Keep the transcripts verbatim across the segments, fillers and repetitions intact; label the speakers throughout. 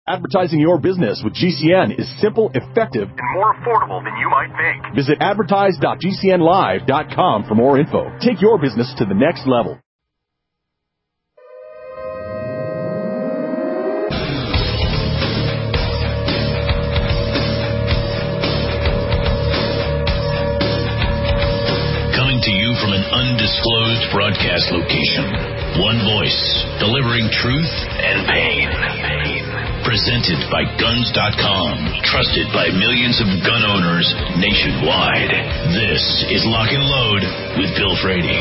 Speaker 1: Advertising your business with G C N is simple, effective,
Speaker 2: and more affordable than you might think.
Speaker 1: Visit advertise dot g c n live dot com for more info. Take your business to the next level.
Speaker 3: Coming to you from an undisclosed broadcast location. One voice, delivering truth and pain. Presented by guns dot com, trusted by millions of gun owners nationwide. This is Lock and Load with Bill Frady.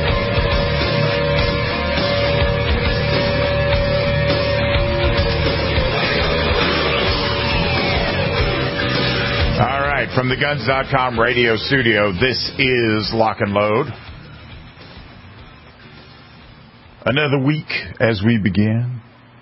Speaker 4: All right, from the guns dot com radio studio, this is Lock and Load. Another week as we begin.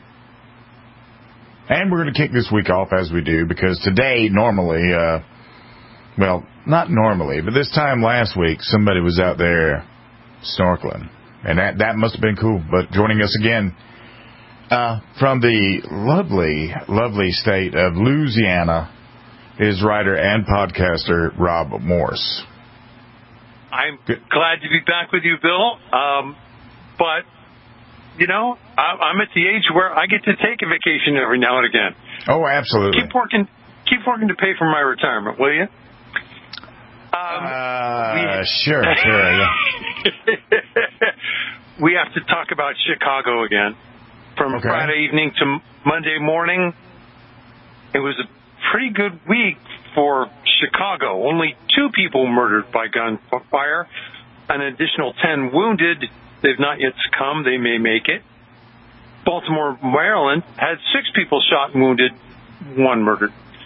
Speaker 4: And we're going to kick this week off as we do, because today, normally, uh, well, not normally, but this time last week, somebody was out there snorkeling. And that, that must have been cool. But joining us again uh, from the lovely, lovely state of Louisiana is writer and podcaster Rob Morse.
Speaker 5: I'm Good. glad to be back with you, Bill. Um, but... You know, I'm at the age where I get to take a vacation every now and again.
Speaker 4: Oh, absolutely.
Speaker 5: Keep working, keep working to pay for my retirement, will you? Um,
Speaker 4: uh,
Speaker 5: we,
Speaker 4: sure, sure. Yeah.
Speaker 5: We have to talk about Chicago again. From okay. Friday evening to Monday morning, it was a pretty good week for Chicago. Only two people murdered by gunfire, an additional ten wounded. They've not yet succumbed. They may make it. Baltimore, Maryland had six people shot and wounded, one murdered.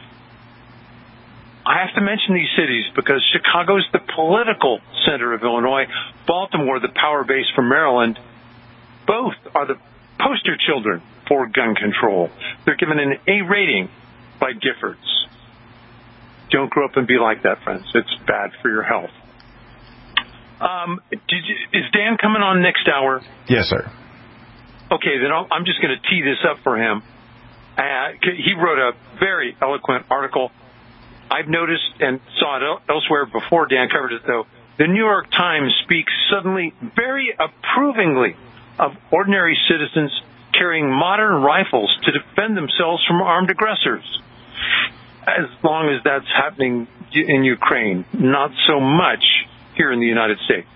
Speaker 5: I have to mention these cities because Chicago's the political center of Illinois. Baltimore, the power base for Maryland. Both are the poster children for gun control. They're given an A rating by Giffords. Don't grow up and be like that, friends. It's bad for your health. Um, did you, is Dan coming on next hour?
Speaker 4: Yes, sir.
Speaker 5: Okay, then I'll, I'm just going to tee this up for him. Uh, he wrote a very eloquent article. I've noticed and saw it elsewhere before Dan covered it, though. The New York Times speaks suddenly very approvingly of ordinary citizens carrying modern rifles to defend themselves from armed aggressors. As long as that's happening in Ukraine, not so much here in the United States.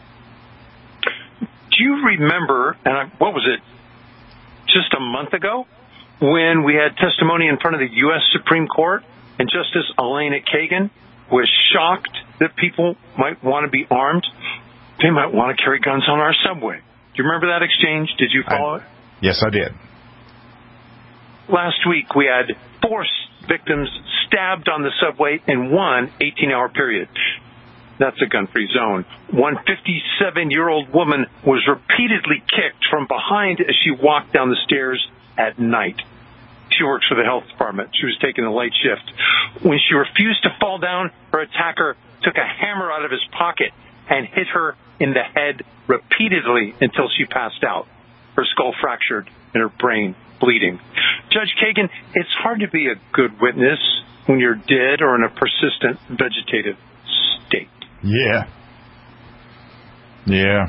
Speaker 5: Do you remember, and I, what was it, just a month ago, when we had testimony in front of the U S Supreme Court and Justice Elena Kagan was shocked that people might want to be armed? They might want to carry guns on our subway. Do you remember that exchange? Did you follow
Speaker 4: I,
Speaker 5: it?
Speaker 4: Yes, I did.
Speaker 5: Last week we had four victims stabbed on the subway in one eighteen-hour period. That's a gun-free zone. One fifty-seven-year-old woman was repeatedly kicked from behind as she walked down the stairs at night. She works for the health department. She was taking a late shift. When she refused to fall down, her attacker took a hammer out of his pocket and hit her in the head repeatedly until she passed out. Her skull fractured and her brain bleeding. Judge Kagan, it's hard to be a good witness when you're dead or in a persistent vegetative state.
Speaker 4: Yeah. Yeah.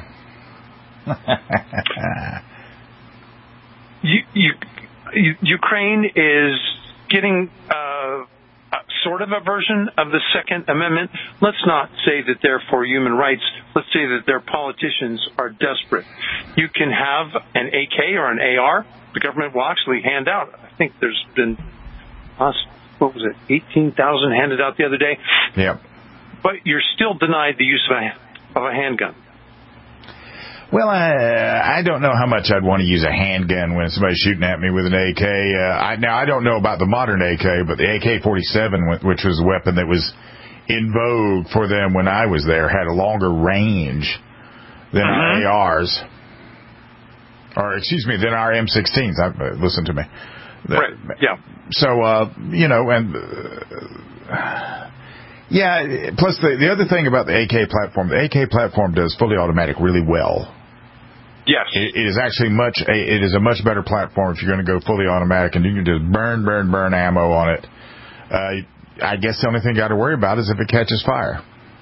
Speaker 5: you, you, you, Ukraine is getting uh, sort of a version of the Second Amendment. Let's not say that they're for human rights. Let's say that their politicians are desperate. You can have an A K or an A R. The government will actually hand out. I think there's been, uh, what was it, eighteen thousand handed out the other day.
Speaker 4: Yep.
Speaker 5: But you're still denied the use of a, of a handgun.
Speaker 4: Well, I, I don't know how much I'd want to use a handgun when somebody's shooting at me with an A K. Uh, I, now, I don't know about the modern A K, but the A K forty-seven, which was a weapon that was in vogue for them when I was there, had a longer range than uh-huh. our A Rs. Or, excuse me, than our M sixteens. I, uh, listen to me.
Speaker 5: Right, yeah.
Speaker 4: So, uh, you know, and... Uh, Yeah, plus the the other thing about the A K platform, the A K platform does fully automatic really well.
Speaker 5: Yes.
Speaker 4: It, it is actually much. It is a much better platform if you're going to go fully automatic, and you can just burn, burn, burn ammo on it. Uh, I guess the only thing you got to worry about is if it catches fire.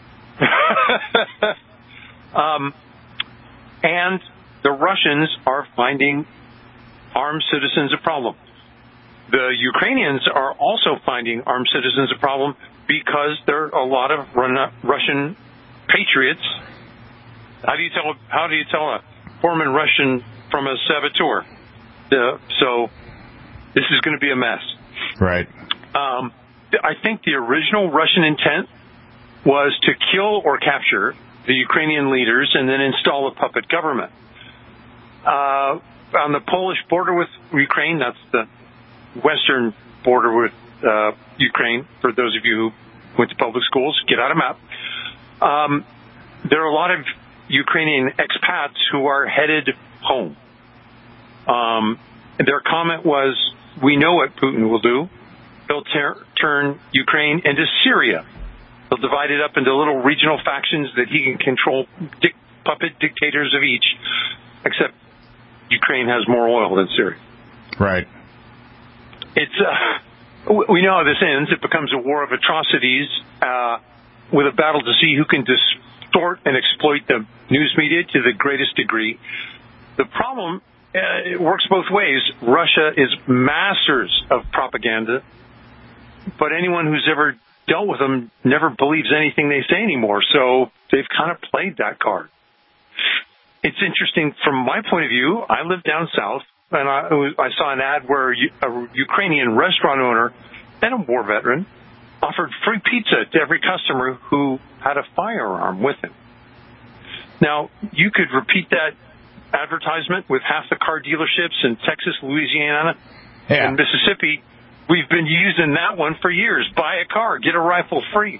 Speaker 5: um, and the Russians are finding armed citizens a problem. The Ukrainians are also finding armed citizens a problem because there are a lot of Russian patriots. How do you tell? How do you tell a Foreman Russian from a saboteur? Uh, so this is going to be a mess.
Speaker 4: Right.
Speaker 5: Um, I think the original Russian intent was to kill or capture the Ukrainian leaders and then install a puppet government. Uh, on the Polish border with Ukraine, that's the western border with uh, Ukraine, for those of you who went to public schools, get out a map. Um, there are a lot of Ukrainian expats who are headed home. Um, their comment was, we know what Putin will do. He'll ter- turn Ukraine into Syria. He'll divide it up into little regional factions that he can control, dic- puppet dictators of each, except Ukraine has more oil than Syria.
Speaker 4: Right.
Speaker 5: It's uh, we know how this ends. It becomes a war of atrocities uh, with a battle to see who can distort and exploit the news media to the greatest degree. The problem, uh, it works both ways. Russia is masters of propaganda, but anyone who's ever dealt with them never believes anything they say anymore. So they've kind of played that card. It's interesting from my point of view. I live down south. And I, I saw an ad where a Ukrainian restaurant owner and a war veteran offered free pizza to every customer who had a firearm with him. Now, you could repeat that advertisement with half the car dealerships in Texas, Louisiana,
Speaker 4: yeah.
Speaker 5: and Mississippi. We've been using that one for years. Buy a car, get a rifle free.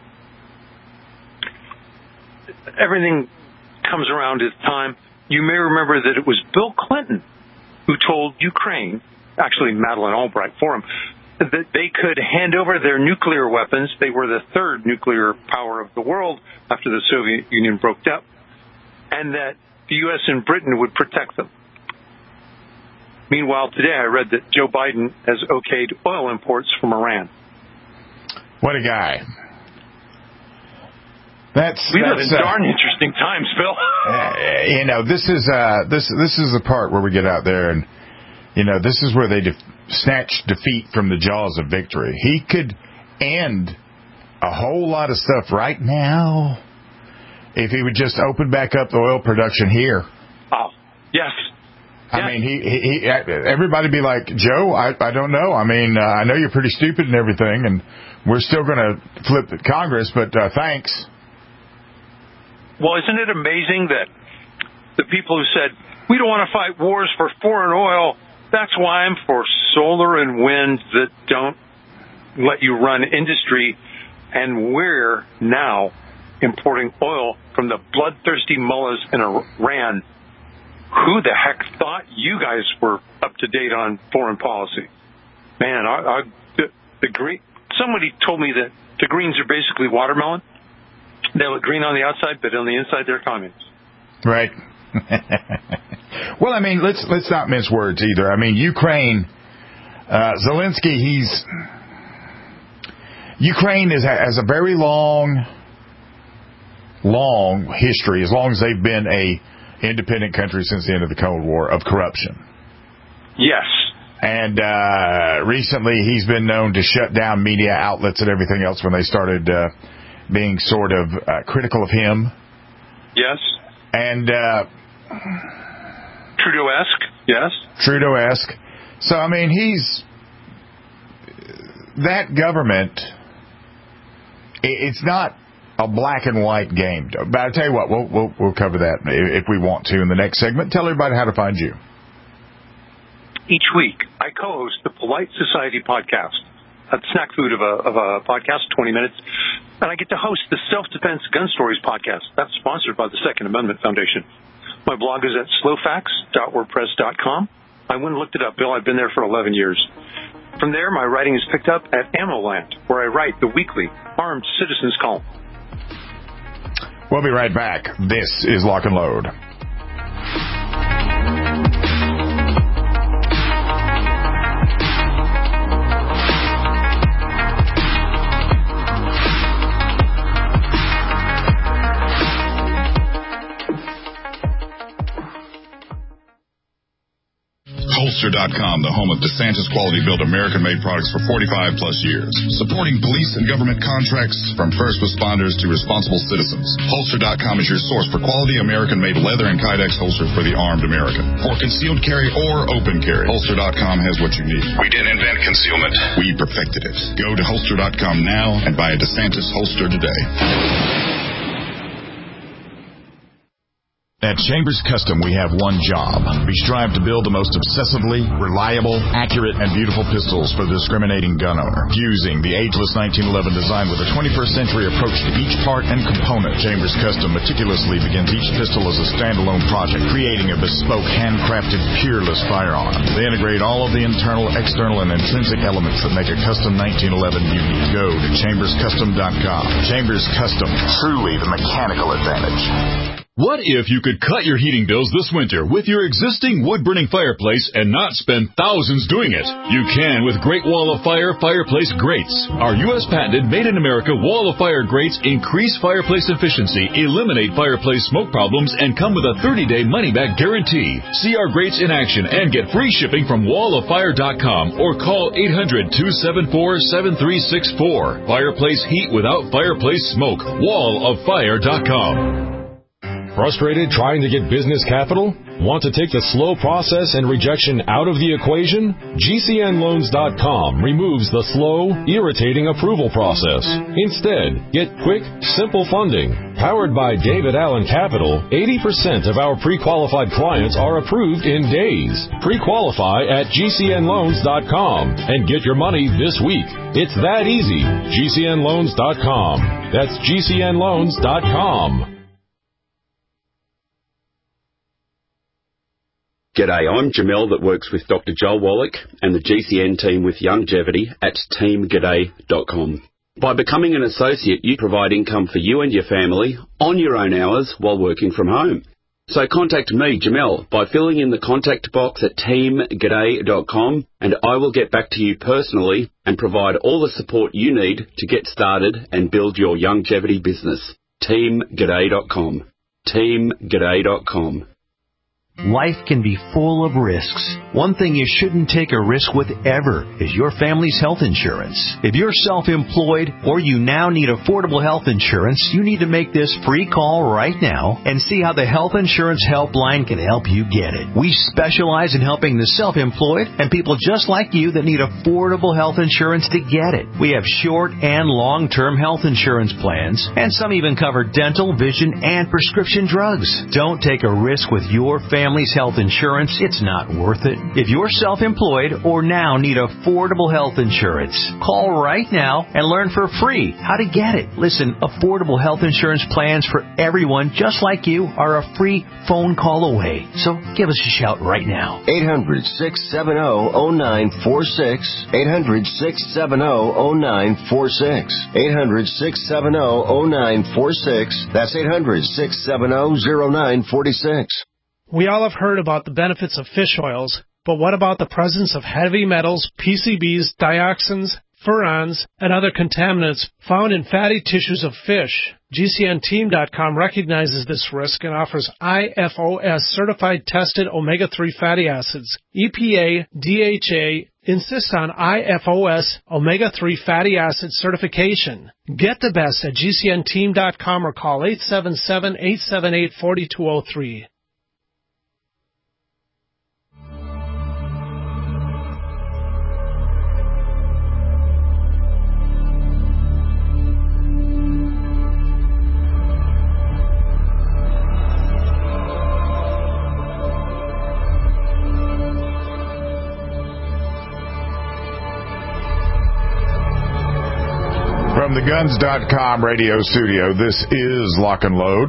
Speaker 5: Everything comes around at time. You may remember that it was Bill Clinton who told Ukraine, actually Madeleine Albright for him, that they could hand over their nuclear weapons. They were the third nuclear power of the world after the Soviet Union broke up, and that the U S and Britain would protect them. Meanwhile, today I read that Joe Biden has okayed oil imports from Iran.
Speaker 4: What a guy. That's,
Speaker 5: we
Speaker 4: that's,
Speaker 5: live in
Speaker 4: uh,
Speaker 5: darn interesting times, Phil.
Speaker 4: uh, you know, this is uh, this this is the part where we get out there, and you know, this is where they de- snatch defeat from the jaws of victory. He could end a whole lot of stuff right now if he would just open back up the oil production here.
Speaker 5: Oh, yes.
Speaker 4: I
Speaker 5: yes.
Speaker 4: mean, he, he, he everybody be like, Joe, I, I don't know. I mean, uh, I know you're pretty stupid and everything, and we're still going to flip the Congress, but uh, thanks.
Speaker 5: Well, isn't it amazing that the people who said, we don't want to fight wars for foreign oil, that's why I'm for solar and wind that don't let you run industry, and we're now importing oil from the bloodthirsty mullahs in Iran. Who the heck thought you guys were up to date on foreign policy? Man, I, I, the, the green, somebody told me that the greens are basically watermelon. They look green on the outside, but on the inside, they're communists.
Speaker 4: Right. Well, I mean, let's let's not mince words either. I mean, Ukraine, uh, Zelensky, he's Ukraine is has a very long, long history, as long as they've been a independent country since the end of the Cold War, of corruption.
Speaker 5: Yes.
Speaker 4: And uh, recently, he's been known to shut down media outlets and everything else when they started Uh, being sort of uh, critical of him.
Speaker 5: Yes.
Speaker 4: And uh,
Speaker 5: Trudeau-esque, yes.
Speaker 4: Trudeau-esque. So, I mean, he's... That government, it's not a black and white game. But I'll tell you what, we'll, we'll, we'll cover that if we want to in the next segment. Tell everybody how to find you.
Speaker 5: Each week, I co-host the Polite Society podcast. A snack food of a, of a podcast, twenty minutes. And I get to host the Self-Defense Gun Stories podcast. That's sponsored by the Second Amendment Foundation. My blog is at slowfacts dot wordpress dot com. I went and looked it up, Bill. I've been there for eleven years. From there, my writing is picked up at AmmoLand, where I write the weekly Armed Citizens column.
Speaker 4: We'll be right back. This is Lock and Load.
Speaker 6: Holster dot com, the home of DeSantis quality-built American-made products for forty-five plus years. Supporting police and government contracts from first responders to responsible citizens. Holster dot com is your source for quality American-made leather and Kydex holsters for the armed American. For concealed carry or open carry, Holster dot com has what you need.
Speaker 2: We didn't invent concealment.
Speaker 6: We perfected it. Go to Holster dot com now and buy a DeSantis holster today.
Speaker 4: At Chambers Custom, we have one job. We strive to build the most obsessively, reliable, accurate, and beautiful pistols for the discriminating gun owner. Fusing the ageless nineteen eleven design with a twenty-first century approach to each part and component, Chambers Custom meticulously begins each pistol as a standalone project, creating a bespoke, handcrafted, peerless firearm. They integrate all of the internal, external, and intrinsic elements that make a custom nineteen eleven unique. Go to Chambers Custom dot com. Chambers Custom, truly the mechanical advantage.
Speaker 1: What if you could cut your heating bills this winter with your existing wood-burning fireplace and not spend thousands doing it? You can with Great Wall of Fire fireplace grates. Our U S patented made-in-America Wall of Fire grates increase fireplace efficiency, eliminate fireplace smoke problems, and come with a thirty-day money-back guarantee. See our grates in action and get free shipping from wall of fire dot com or call eight hundred, two seven four, seven three six four. Fireplace heat without fireplace smoke. wall of fire dot com.
Speaker 7: Frustrated trying to get business capital? Want to take the slow process and rejection out of the equation? G C N loans dot com removes the slow, irritating approval process. Instead, get quick, simple funding. Powered by David Allen Capital, eighty percent of our pre-qualified clients are approved in days. Pre-qualify at G C N loans dot com and get your money this week. It's that easy. G C N loans dot com. That's G C N loans dot com.
Speaker 8: G'day, I'm Jamel that works with Doctor Joel Wallach and the G C N team with Longevity at team g'day dot com. By becoming an associate, you provide income for you and your family on your own hours while working from home. So contact me, Jamel, by filling in the contact box at team g'day dot com and I will get back to you personally and provide all the support you need to get started and build your longevity business. team g'day dot com. team g'day dot com.
Speaker 9: Life can be full of risks. One thing you shouldn't take a risk with ever is your family's health insurance. If you're self-employed or you now need affordable health insurance, you need to make this free call right now and see how the Health Insurance Helpline can help you get it. We specialize in helping the self-employed and people just like you that need affordable health insurance to get it. We have short and long-term health insurance plans, and some even cover dental, vision, and prescription drugs. Don't take a risk with your family. Family's health insurance, it's not worth it. If you're self-employed or now need affordable health insurance, call right now and learn for free how to get it. Listen, affordable health insurance plans for everyone just like you are a free phone call away. So give us a shout right now.
Speaker 10: eight hundred, six seven zero, zero nine four six. eight hundred, six seven zero, zero nine four six. eight hundred, six seven zero, zero nine four six. That's eight hundred, six seven zero, zero nine four six.
Speaker 11: We all have heard about the benefits of fish oils, but what about the presence of heavy metals, P C Bs, dioxins, furans, and other contaminants found in fatty tissues of fish? G C N team dot com recognizes this risk and offers I F O S-certified tested omega three fatty acids. E P A, D H A, insist on I F O S omega three fatty acid certification. Get the best at G C N team dot com or call eight seven seven, eight seven eight, four two zero three.
Speaker 4: From the guns dot com radio studio, this is Lock and Load.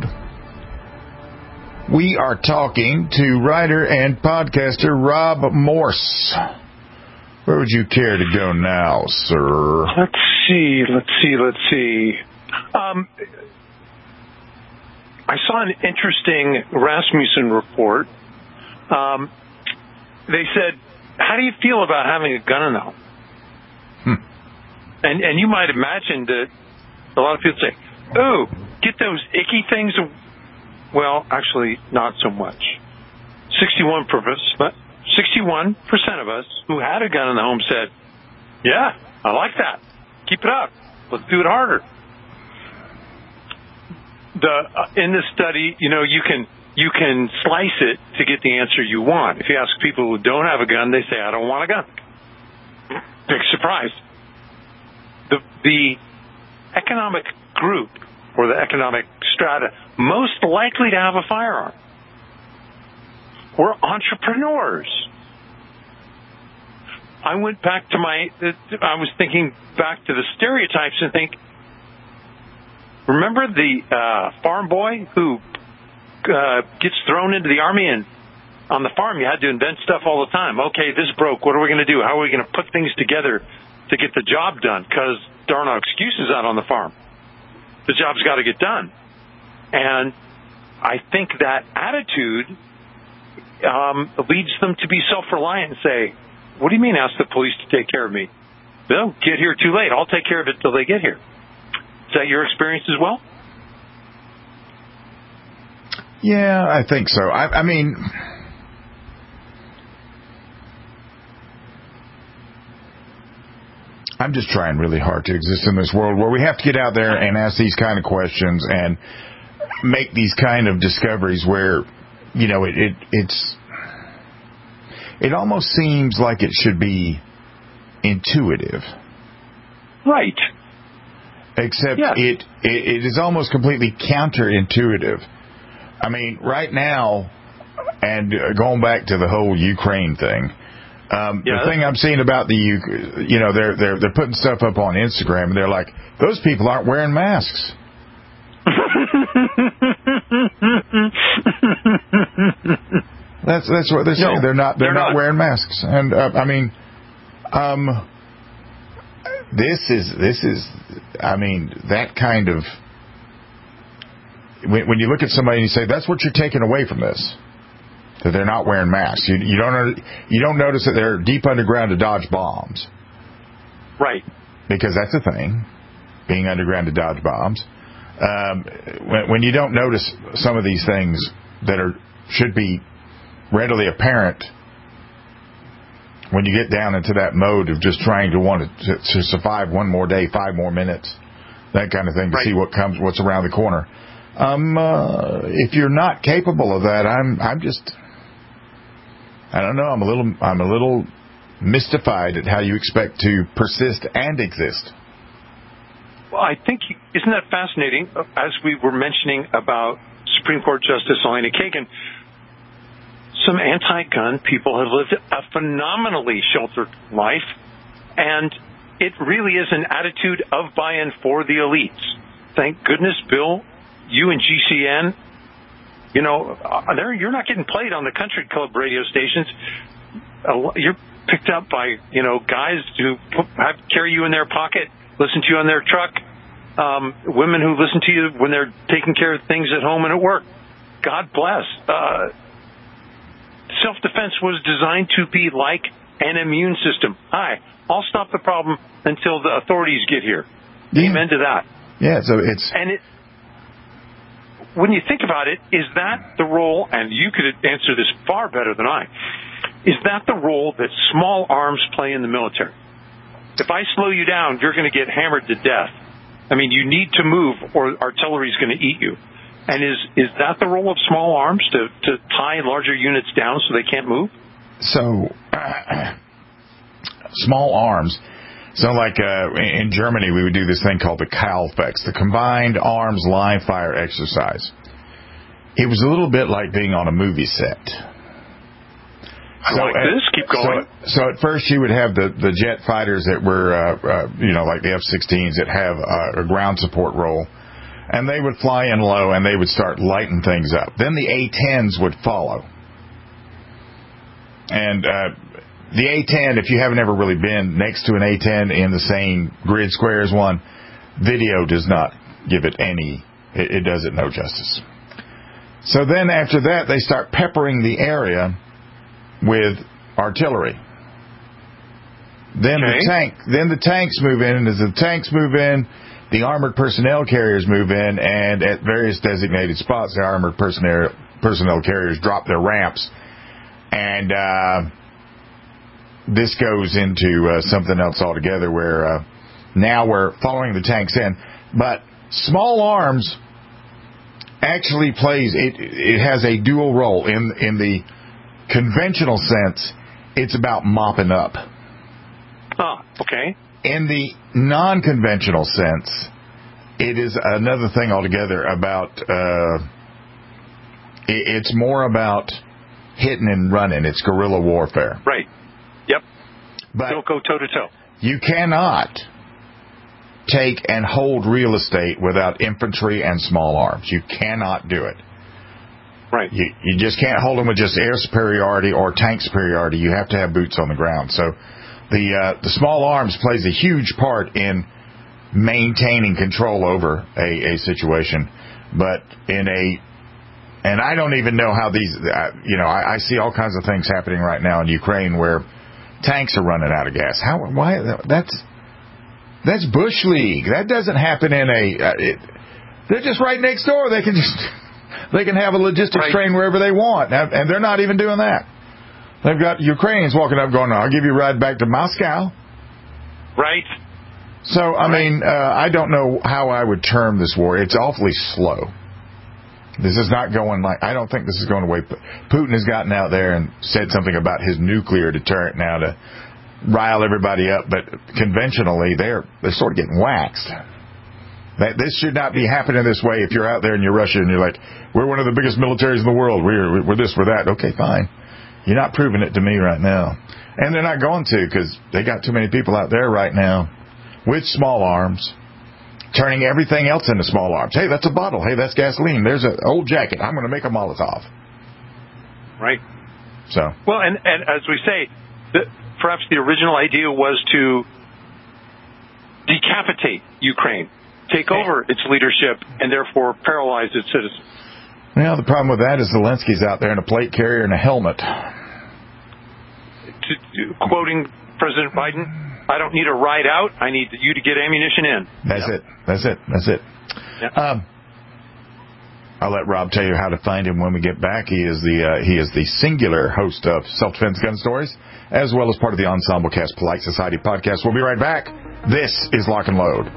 Speaker 4: We are talking to writer and podcaster Rob Morse. Where would you care to go now, sir?
Speaker 5: Let's see, let's see, let's see. Um, I saw an interesting Rasmussen report. Um, they said, how do you feel about having a gun now? Hmm. And and you might imagine that a lot of people say, oh, get those icky things. Well, actually, not so much. sixty-one sixty-one percent of us who had a gun in the home said, yeah, I like that. Keep it up. Let's do it harder. The uh, in this study, you know, you can you can slice it to get the answer you want. If you ask people who don't have a gun, they say, I don't want a gun. Big surprise. The, the economic group or the economic strata most likely to have a firearm were entrepreneurs. I went back to my, I was thinking back to the stereotypes and think, remember the uh, farm boy who uh, gets thrown into the army, and on the farm you had to invent stuff all the time. Okay, this broke. What are we going to do? How are we going to put things together to get the job done? Because there are no excuses out on the farm. The job's got to get done. And I think that attitude um, leads them to be self-reliant and say, what do you mean ask the police to take care of me? They'll get here too late. I'll take care of it till they get here. Is that your experience as well?
Speaker 4: Yeah, I think so. I, I mean, I'm just trying really hard to exist in this world where we have to get out there and ask these kind of questions and make these kind of discoveries where, you know, it, it it's it almost seems like it should be intuitive.
Speaker 5: Right.
Speaker 4: Except
Speaker 5: yeah.
Speaker 4: it, it it is almost completely counterintuitive. I mean, right now, and going back to the whole Ukraine thing, um, yeah. the thing I'm seeing about the, you know, they're they're they're putting stuff up on Instagram, and they're like, those people aren't wearing masks. that's that's what they're saying. No, they're not they're, they're not, not wearing masks, and uh, I mean, um, this is this is, I mean, that kind of. When you look at somebody and you say, that's what you're taking away from this, that they're not wearing masks. You, you don't you don't notice that they're deep underground to dodge bombs.
Speaker 5: Right.
Speaker 4: Because that's a thing, being underground to dodge bombs. Um, when, when you don't notice some of these things that are should be readily apparent, when you get down into that mode of just trying to want to, to, to survive one more day, five more minutes, that kind of thing, to right. see what comes, what's around the corner. Um, uh, if you're not capable of that, I'm, I'm just, I don't know. I'm a little, I'm a little mystified at how you expect to persist and exist.
Speaker 5: Well, I think, isn't that fascinating? As we were mentioning about Supreme Court Justice Elena Kagan, some anti-gun people have lived a phenomenally sheltered life, and it really is an attitude of buy-in for the elites. Thank goodness, Bill, you and G C N, you know, you're not getting played on the country club radio stations. You're picked up by, you know, guys who have, carry you in their pocket, listen to you on their truck, um, women who listen to you when they're taking care of things at home and at work. God bless. Uh, self-defense was designed to be like an immune system. Hi, I'll stop the problem until the authorities get here. Yeah. Amen to that.
Speaker 4: Yeah, so it's...
Speaker 5: And it... When you think about it, is that the role, and you could answer this far better than I, is that the role that small arms play in the military? If I slow you down, you're going to get hammered to death. I mean, you need to move or artillery is going to eat you. And is is that the role of small arms, to, to tie larger units down so they can't move?
Speaker 4: So, uh, small arms... So like uh, in Germany, we would do this thing called the Kahlfex, the Combined Arms Live Fire Exercise. It was a little bit like being on a movie set.
Speaker 5: I so like at, this. Keep going.
Speaker 4: So, so at first you would have the, the jet fighters that were, uh, uh, you know, like the F sixteens that have uh, a ground support role. And they would fly in low and they would start lighting things up. Then the A tens would follow. And... Uh, The A ten, if you haven't ever really been next to an A ten in the same grid square as one, video does not give it any, it, it does it no justice. So then after that, they start peppering the area with artillery. Then okay. the tank, then the tanks move in, and as the tanks move in, the armored personnel carriers move in, and at various designated spots, the armored personnel personnel carriers drop their ramps, and uh, this goes into uh, something else altogether where uh, now we're following the tanks in. But small arms actually plays, it, it has a dual role. In, in the conventional sense, it's about mopping up.
Speaker 5: Oh, okay.
Speaker 4: In the non-conventional sense, it is another thing altogether about, uh, it, it's more about hitting and running. It's guerrilla warfare.
Speaker 5: Right. Yep.
Speaker 4: But
Speaker 5: don't go toe-to-toe.
Speaker 4: You cannot take and hold real estate without infantry and small arms. You cannot do it.
Speaker 5: Right.
Speaker 4: You, you just can't hold them with just air superiority or tank superiority. You have to have boots on the ground. So the uh, the small arms plays a huge part in maintaining control over a, a situation. But in a, and I don't even know how these, uh, you know, I, I see all kinds of things happening right now in Ukraine where tanks are running out of gas. How? Why? That's that's Bush League. That doesn't happen in a. Uh, it, they're just right next door. They can just they can have a logistics right. train wherever they want, and they're not even doing that. They've got Ukrainians walking up going, I'll give you a ride back to Moscow.
Speaker 5: Right.
Speaker 4: So, I right. mean, uh, I don't know how I would term this war. It's awfully slow. This is not going like, I don't think this is going away. Putin has gotten out there and said something about his nuclear deterrent now to rile everybody up, but conventionally, they're, they're sort of getting waxed. That this should not be happening this way if you're out there and you're Russia and you're like, we're one of the biggest militaries in the world. We're, we're this, we're that. Okay, fine. You're not proving it to me right now. And they're not going to because they got too many people out there right now with small arms, turning everything else into small arms. Hey, that's a bottle. Hey, that's gasoline. There's an old jacket. I'm going to make a Molotov.
Speaker 5: Right.
Speaker 4: So.
Speaker 5: Well, and, and as we say, the, perhaps the original idea was to decapitate Ukraine, take over its leadership, and therefore paralyze its citizens.
Speaker 4: Well, the problem with that is Zelensky's out there in a plate carrier and a helmet.
Speaker 5: To, to, quoting President Biden, I don't need a ride out. I need you to get ammunition in.
Speaker 4: That's
Speaker 5: yep.
Speaker 4: it. That's it. That's it.
Speaker 5: Yep.
Speaker 4: Um, I'll let Rob tell you how to find him when we get back. He is the uh, he is the singular host of Self-Defense Gun Stories, as well as part of the Ensemble Cast Polite Society podcast. We'll be right back. This is Lock and Load.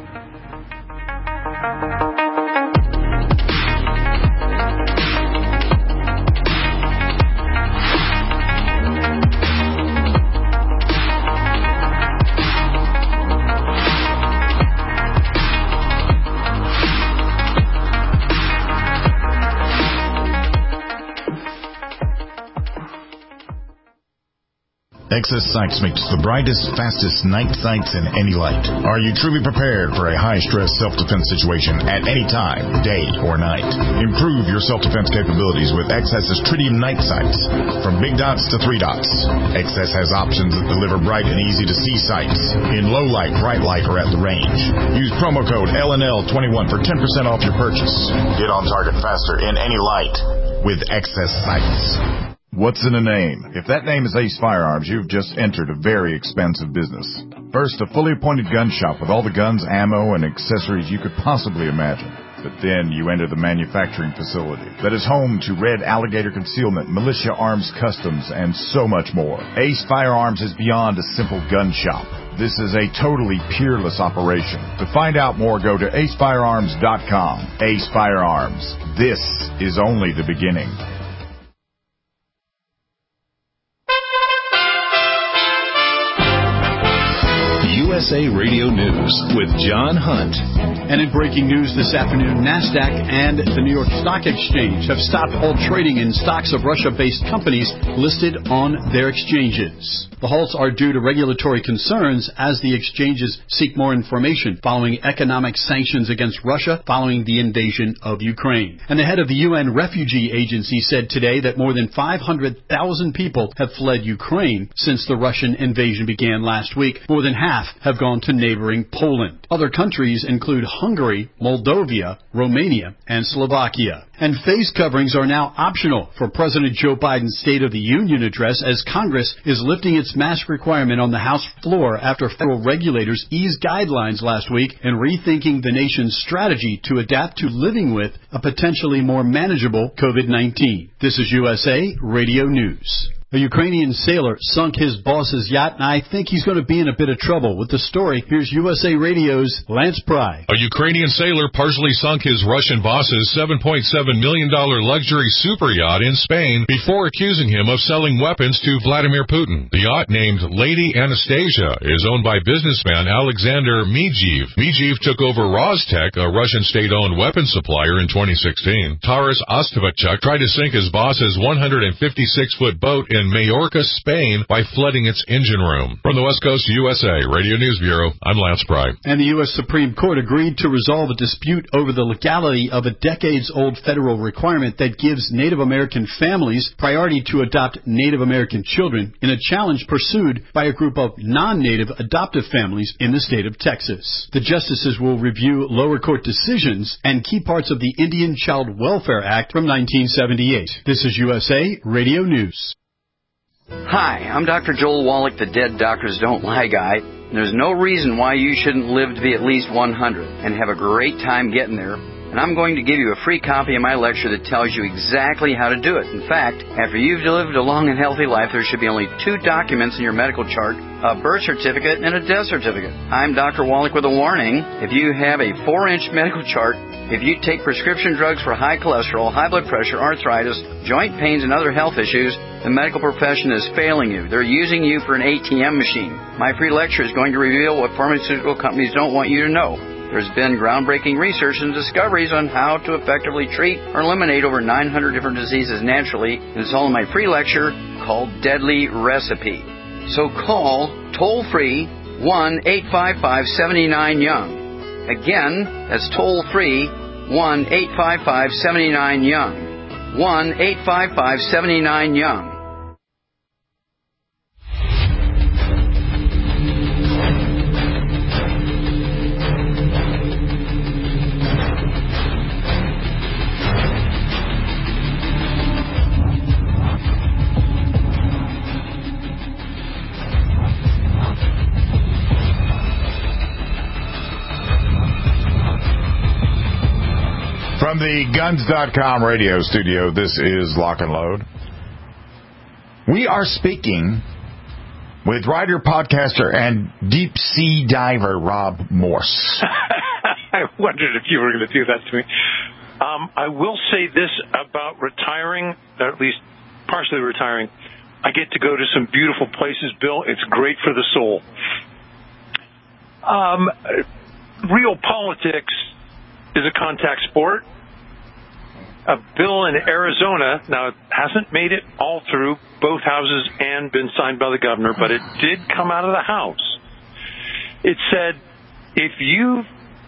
Speaker 6: Excess Sights makes the brightest, fastest night sights in any light. Are you truly prepared for a high-stress self-defense situation at any time, day or night? Improve your self-defense capabilities with Excess's Tritium night sights. From big dots to three dots, Excess has options that deliver bright and easy-to-see sights in low light, bright light, or at the range. Use promo code L N L twenty-one for ten percent off your purchase. Get on target faster in any light with Excess Sights.
Speaker 4: What's in a name? If that name is Ace Firearms, you've just entered a very expensive business. First, a fully appointed gun shop with all the guns, ammo, and accessories you could possibly imagine. But then you enter the manufacturing facility that is home to Red Alligator Concealment, Militia Arms Customs, and so much more. Ace Firearms is beyond a simple gun shop. This is a totally peerless operation. To find out more, go to ace firearms dot com. Ace Firearms. This is only the beginning.
Speaker 3: U S A Radio News with John Hunt.
Speaker 12: And in breaking news this afternoon, NASDAQ and the New York Stock Exchange have stopped all trading in stocks of Russia-based companies listed on their exchanges. The halts are due to regulatory concerns as the exchanges seek more information following economic sanctions against Russia following the invasion of Ukraine. And the head of the U N Refugee Agency said today that more than five hundred thousand people have fled Ukraine since the Russian invasion began last week. More than half have gone to neighboring Poland. Other countries include Hungary, Moldova, Romania, and Slovakia. And face coverings are now optional for President Joe Biden's State of the Union address as Congress is lifting its mask requirement on the House floor after federal regulators eased guidelines last week and rethinking the nation's strategy to adapt to living with a potentially more manageable COVID nineteen. This is U S A Radio News. A Ukrainian sailor sunk his boss's yacht, and I think he's going to be in a bit of trouble. With the story, here's U S A Radio's Lance Pry.
Speaker 13: A Ukrainian sailor partially sunk his Russian boss's seven point seven million dollars luxury super yacht in Spain before accusing him of selling weapons to Vladimir Putin. The yacht, named Lady Anastasia, is owned by businessman Alexander Mijev. Mijev took over Rostec, a Russian state-owned weapons supplier, in twenty sixteen. Taras Ostapchuk tried to sink his boss's one hundred fifty-six foot boat in Majorca, Spain, by flooding its engine room. From the West Coast U S A Radio News Bureau, I'm Lance Pry.
Speaker 12: And the U S Supreme Court agreed to resolve a dispute over the legality of a decades-old federal requirement that gives Native American families priority to adopt Native American children in a challenge pursued by a group of non-Native adoptive families in the state of Texas. The justices will review lower court decisions and key parts of the Indian Child Welfare Act from nineteen seventy-eight. This is U S A Radio News.
Speaker 14: Hi, I'm Doctor Joel Wallach, the Dead Doctors Don't Lie guy. There's no reason why you shouldn't live to be at least one hundred and have a great time getting there. And I'm going to give you a free copy of my lecture that tells you exactly how to do it. In fact, after you've lived a long and healthy life, there should be only two documents in your medical chart, a birth certificate and a death certificate. I'm Doctor Wallach with a warning. If you have a four-inch medical chart, if you take prescription drugs for high cholesterol, high blood pressure, arthritis, joint pains, and other health issues, the medical profession is failing you. They're using you for an A T M machine. My free lecture is going to reveal what pharmaceutical companies don't want you to know. There's been groundbreaking research and discoveries on how to effectively treat or eliminate over nine hundred different diseases naturally. And it's all in my free lecture called Deadly Recipe. So call toll-free one eight five five, seven nine, young. Again, that's toll-free one eight five five, seven nine, young. one eight five five, seven nine, young.
Speaker 4: From the Guns dot com radio studio, this is Lock and Load. We are speaking with writer, podcaster, and deep sea diver Rob Morse.
Speaker 5: I wondered if you were going to do that to me. Um, I will say this about retiring, or at least partially retiring. I get to go to some beautiful places, Bill. It's great for the soul. Um, real politics is a contact sport. A bill in Arizona, now it hasn't made it all through both houses and been signed by the governor, but it did come out of the House. It said if you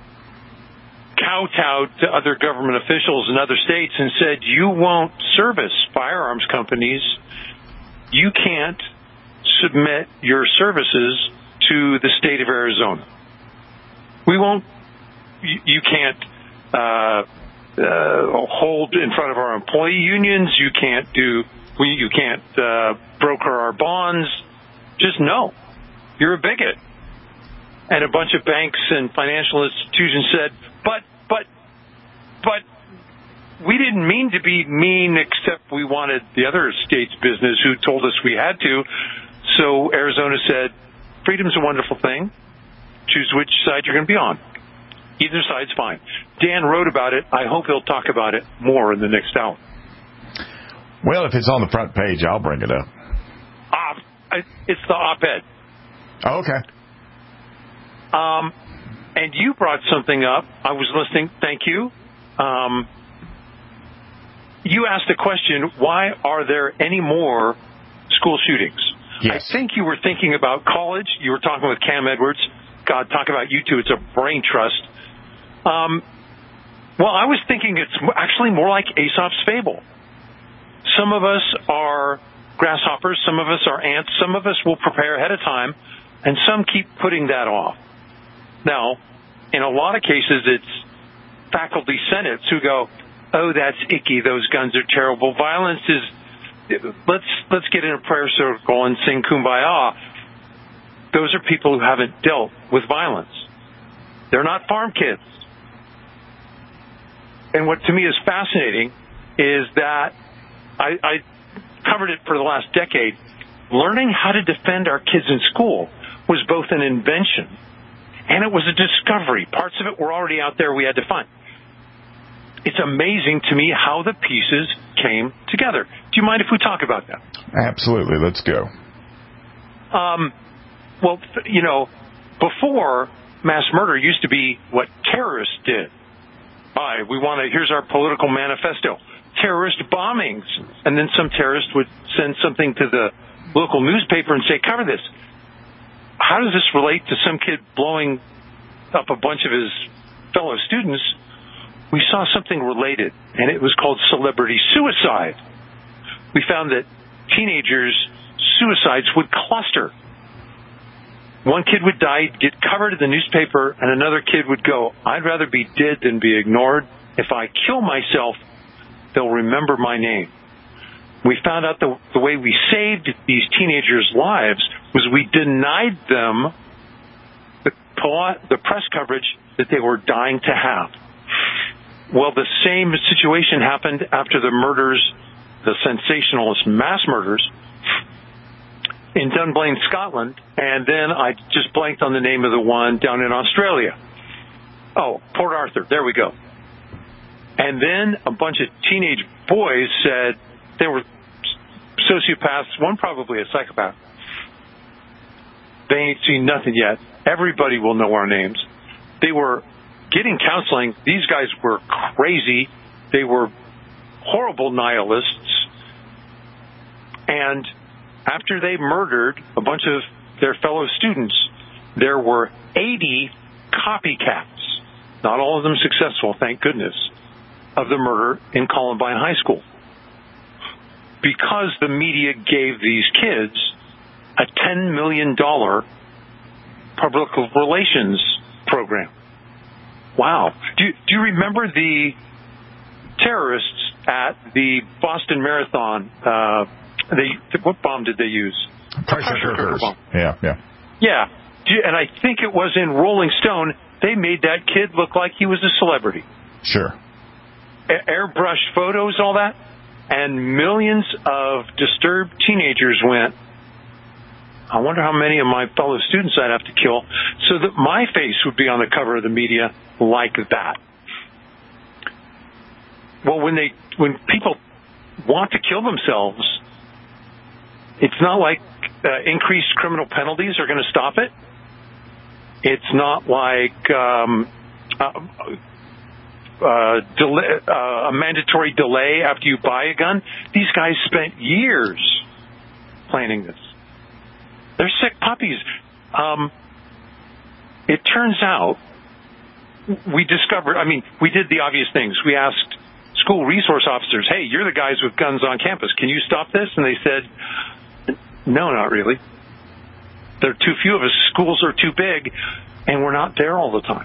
Speaker 5: kowtowed to other government officials in other states and said you won't service firearms companies, you can't submit your services to the state of Arizona. We won't, you, you can't uh, uh, hold in front of our employee unions. You can't do, we, you can't uh, broker our bonds. Just no, you're a bigot. And a bunch of banks and financial institutions said, but, but, but we didn't mean to be mean, except we wanted the other state's business who told us we had to. So Arizona said, freedom's a wonderful thing. Choose which side you're going to be on. Either side's fine. Dan wrote about it. I hope he'll talk about it more in the next hour.
Speaker 4: Well, if it's on the front page, I'll bring it up.
Speaker 5: Uh, it's the op-ed.
Speaker 4: Oh, okay.
Speaker 5: Um, and you brought something up. I was listening. Thank you. Um, you asked a question, why are there any more school shootings?
Speaker 4: Yes.
Speaker 5: I think you were thinking about college. You were talking with Cam Edwards. God, talk about you two. It's a brain trust. Um, well, I was thinking it's actually more like Aesop's fable. Some of us are grasshoppers. Some of us are ants. Some of us will prepare ahead of time, and some keep putting that off. Now, in a lot of cases, it's faculty senates who go, oh, that's icky. Those guns are terrible. Violence is, let's let's get in a prayer circle and sing Kumbaya. Those are people who haven't dealt with violence. They're not farm kids. And what to me is fascinating is that I, I covered it for the last decade. Learning how to defend our kids in school was both an invention and it was a discovery. Parts of it were already out there we had to find. It's amazing to me how the pieces came together. Do you mind if we talk about that?
Speaker 4: Absolutely. Let's go.
Speaker 5: Um, well, you know, before, mass murder used to be what terrorists did. All right, we want to, here's our political manifesto. Terrorist bombings. And then some terrorist would send something to the local newspaper and say, cover this. How does this relate to some kid blowing up a bunch of his fellow students? We saw something related, and it was called celebrity suicide. We found that teenagers' suicides would cluster. One kid would die, get covered in the newspaper, and another kid would go, I'd rather be dead than be ignored. If I kill myself, they'll remember my name. We found out the, the way we saved these teenagers' lives was we denied them the, the press coverage that they were dying to have. Well, the same situation happened after the murders, the sensationalist mass murders in Dunblane, Scotland, and then I just blanked on the name of the one down in Australia. Oh, Port Arthur, there we go. And then a bunch of teenage boys said they were sociopaths, one probably a psychopath. They ain't seen nothing yet. Everybody will know our names. They were getting counseling. These guys were crazy. They were horrible nihilists. And after they murdered a bunch of their fellow students, there were eighty copycats, not all of them successful, thank goodness, of the murder in Columbine High School. Because the media gave these kids a ten million dollars public relations program. Wow. Do, do you remember the terrorists at the Boston Marathon? Uh, they, what bomb did they use?
Speaker 4: Pressure cooker bomb. Yeah, yeah.
Speaker 5: Yeah. Do you, and I think it was in Rolling Stone, they made that kid look like he was a celebrity.
Speaker 4: Sure.
Speaker 5: A- airbrushed photos, all that. And millions of disturbed teenagers went, I wonder how many of my fellow students I'd have to kill so that my face would be on the cover of the media like that. Well, when they, when people want to kill themselves, it's not like uh, increased criminal penalties are going to stop it. It's not like um, uh, uh, delay, uh, a mandatory delay after you buy a gun. These guys spent years planning this. They're sick puppies. Um, it turns out we discovered, I mean, we did the obvious things. We asked school resource officers, hey, you're the guys with guns on campus. Can you stop this? And they said, no, not really. There are too few of us. Schools are too big, and we're not there all the time.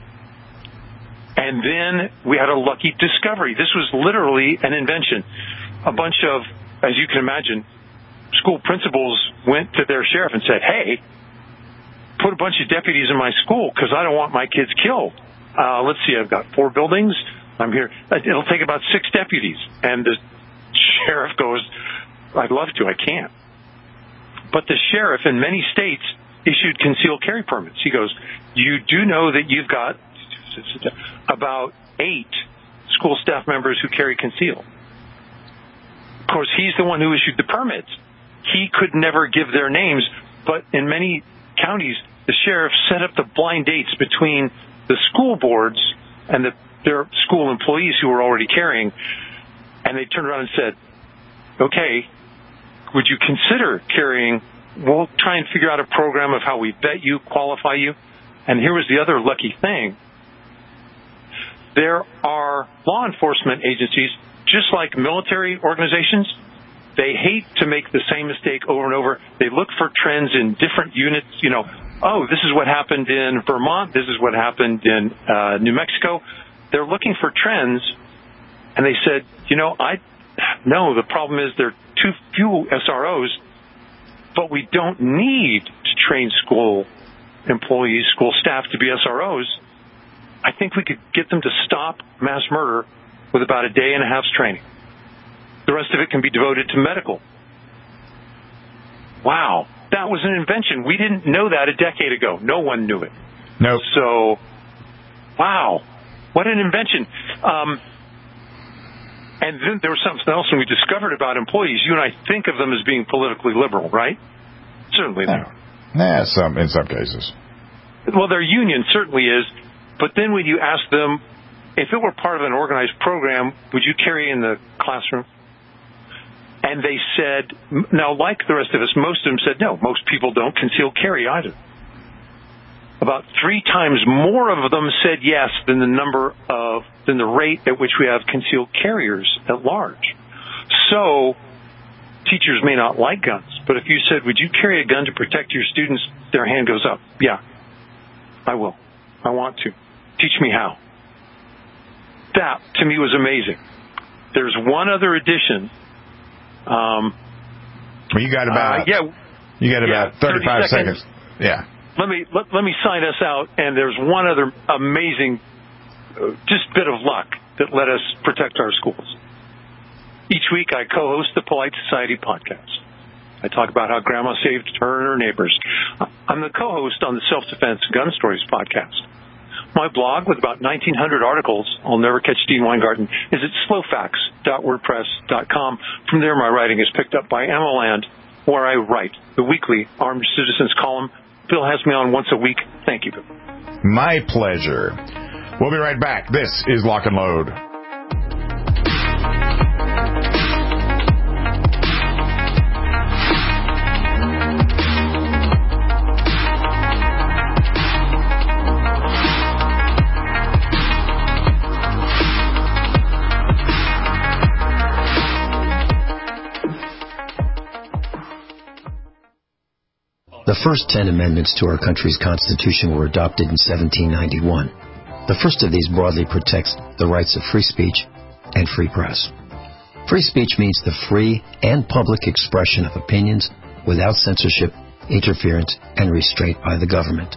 Speaker 5: And then we had a lucky discovery. This was literally an invention. A bunch of, as you can imagine, school principals went to their sheriff and said, hey, put a bunch of deputies in my school because I don't want my kids killed. Uh, let's see, I've got four buildings. I'm here. It'll take about six deputies. And the sheriff goes, I'd love to. I can't. But the sheriff in many states issued concealed carry permits. He goes, you do know that you've got about eight school staff members who carry concealed. Of course, he's the one who issued the permits. He could never give their names, but in many counties, the sheriff set up the blind dates between the school boards and the, their school employees who were already carrying, and they turned around and said, okay, would you consider carrying? We'll try and figure out a program of how we vet you, qualify you. And here was the other lucky thing. There are law enforcement agencies, just like military organizations. They hate to make the same mistake over and over. They look for trends in different units. You know, oh, this is what happened in Vermont. This is what happened in uh, New Mexico. They're looking for trends. And they said, you know, I no, the problem is there are too few S R Os, but we don't need to train school employees, school staff to be S R Os. I think we could get them to stop mass murder with about a day and a half's training. The rest of it can be devoted to medical. Wow, that was an invention. We didn't know that a decade ago. No one knew it.
Speaker 4: No.
Speaker 5: So, wow, what an invention. Um, and then there was something else when we discovered about employees. You and I think of them as being politically liberal, right? Certainly they are.
Speaker 4: Yeah, some, in some cases.
Speaker 5: Well, their union certainly is. But then when you ask them, if it were part of an organized program, would you carry in the classroom? And they said, now, like the rest of us, most of them said, no, most people don't conceal carry either. About three times more of them said yes than the number of, than the rate at which we have concealed carriers at large. So, teachers may not like guns, but if you said, would you carry a gun to protect your students, their hand goes up. Yeah, I will. I want to. Teach me how. That, to me, was amazing. There's one other addition. Um,
Speaker 4: well, you got about,
Speaker 5: uh, yeah,
Speaker 4: you got about
Speaker 5: yeah,
Speaker 4: thirty-five
Speaker 5: thirty seconds.
Speaker 4: seconds. Yeah.
Speaker 5: Let me let, let me sign us out, and there's one other amazing, uh, just bit of luck that let us protect our schools. Each week, I co-host the Polite Society podcast. I talk about how Grandma saved her and her neighbors. I'm the co-host on the Self-Defense Gun Stories podcast. My blog, with about nineteen hundred articles, I'll never catch Dean Weingarten, is at slowfacts dot wordpress dot com. From there, my writing is picked up by Emma Land, where I write the weekly Armed Citizens column. Bill has me on once a week. Thank you, Bill.
Speaker 4: My pleasure. We'll be right back. This is Lock and Load.
Speaker 15: The first ten amendments to our country's Constitution were adopted in seventeen ninety-one. The first of these broadly protects the rights of free speech and free press. Free speech means the free and public expression of opinions without censorship, interference, and restraint by the government.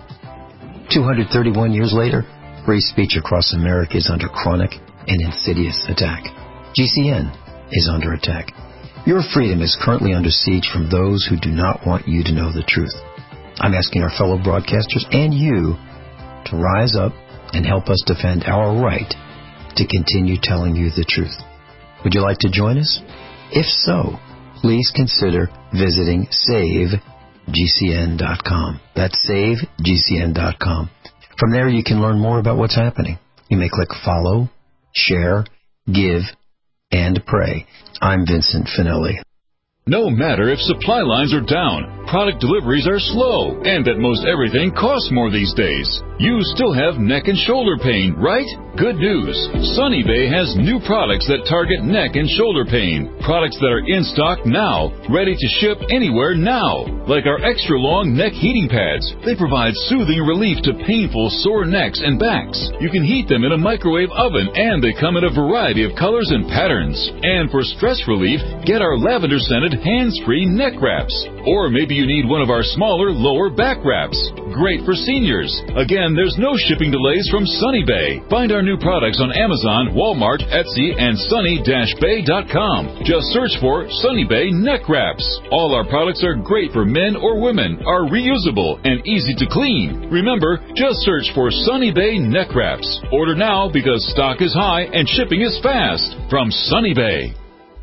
Speaker 15: two hundred thirty-one years later, free speech across America is under chronic and insidious attack. G C N is under attack. Your freedom is currently under siege from those who do not want you to know the truth. I'm asking our fellow broadcasters and you to rise up and help us defend our right to continue telling you the truth. Would you like to join us? If so, please consider visiting save G C N dot com. That's save G C N dot com. From there, you can learn more about what's happening. You may click follow, share, give, and pray. I'm Vincent Finelli.
Speaker 1: No matter if supply lines are down, product deliveries are slow, and that most everything costs more these days, you still have neck and shoulder pain, right? Good news. Sunny Bay has new products that target neck and shoulder pain. Products that are in stock now, ready to ship anywhere now. Like our extra long neck heating pads. They provide soothing relief to painful sore necks and backs. You can heat them in a microwave oven, and they come in a variety of colors and patterns. And for stress relief, get our lavender scented hands-free neck wraps. Or maybe you need one of our smaller lower back wraps. Great for seniors. Again, there's no shipping delays from Sunny Bay. Find our new products on Amazon, Walmart, Etsy, and sunny dash bay dot com. Just search for Sunny Bay neck wraps. All our products are great for men or women, are reusable, and easy to clean. Remember, just search for Sunny Bay neck wraps. Order now because stock is high and shipping is fast. From Sunny Bay.